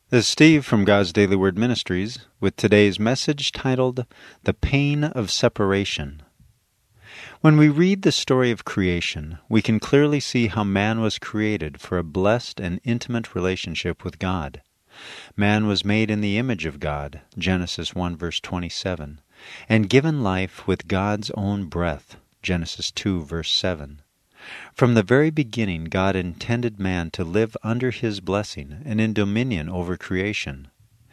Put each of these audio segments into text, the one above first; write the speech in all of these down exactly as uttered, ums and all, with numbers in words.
This is Steve from God's Daily Word Ministries with today's message titled, The Pain of Separation. When we read the story of creation, we can clearly see how man was created for a blessed and intimate relationship with God. Man was made in the image of God, Genesis one verse twenty-seven, and given life with God's own breath, Genesis two verse seven. From the very beginning, God intended man to live under His blessing and in dominion over creation.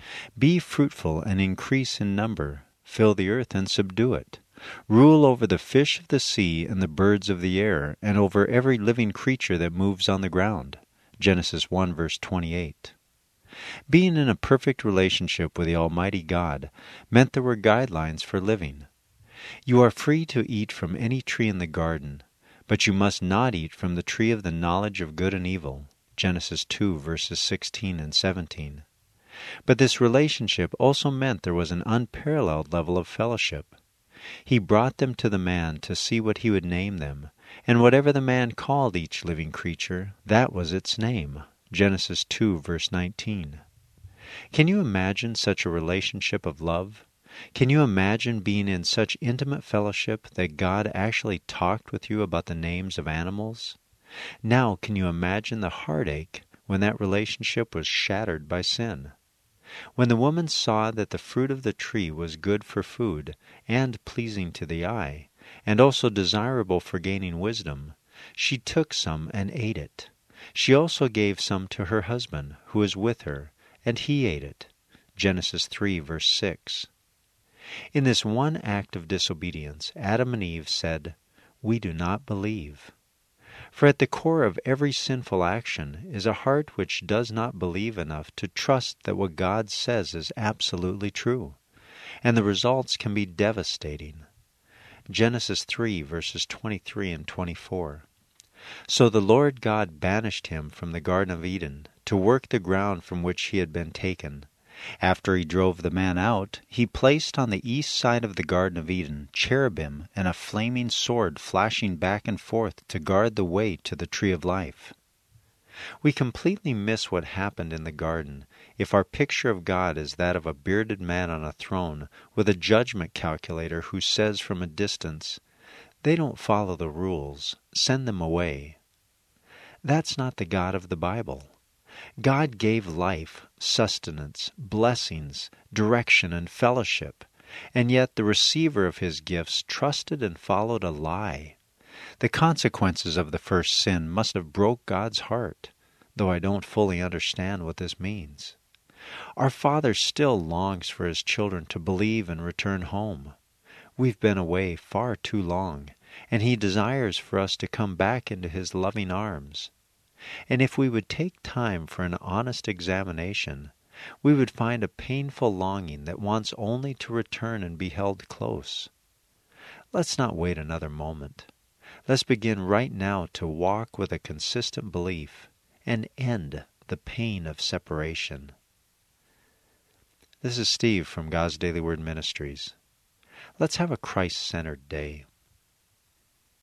Be fruitful and increase in number, fill the earth and subdue it. Rule over the fish of the sea and the birds of the air, and over every living creature that moves on the ground. Genesis one verse twenty-eight. Being in a perfect relationship with the Almighty God meant there were guidelines for living. You are free to eat from any tree in the garden, but you must not eat from the tree of the knowledge of good and evil, Genesis two verses sixteen and seventeen. But this relationship also meant there was an unparalleled level of fellowship. He brought them to the man to see what he would name them, and whatever the man called each living creature, that was its name, Genesis two verse nineteen. Can you imagine such a relationship of love? Can you imagine being in such intimate fellowship that God actually talked with you about the names of animals? Now can you imagine the heartache when that relationship was shattered by sin? When the woman saw that the fruit of the tree was good for food and pleasing to the eye, and also desirable for gaining wisdom, she took some and ate it. She also gave some to her husband, who was with her, and he ate it. Genesis three verse six. In this one act of disobedience, Adam and Eve said, "We do not believe." For at the core of every sinful action is a heart which does not believe enough to trust that what God says is absolutely true, and the results can be devastating. Genesis three verses twenty-three and twenty-four. So the Lord God banished him from the Garden of Eden to work the ground from which he had been taken. After he drove the man out, he placed on the east side of the Garden of Eden cherubim and a flaming sword flashing back and forth to guard the way to the tree of life. We completely miss what happened in the garden if our picture of God is that of a bearded man on a throne with a judgment calculator who says from a distance, "They don't follow the rules, send them away." That's not the God of the Bible. God gave life, sustenance, blessings, direction, and fellowship, and yet the receiver of His gifts trusted and followed a lie. The consequences of the first sin must have broke God's heart, though I don't fully understand what this means. Our Father still longs for His children to believe and return home. We've been away far too long, and He desires for us to come back into His loving arms. And if we would take time for an honest examination, we would find a painful longing that wants only to return and be held close. Let's not wait another moment. Let's begin right now to walk with a consistent belief and end the pain of separation. This is Steve from God's Daily Word Ministries. Let's have a Christ-centered day.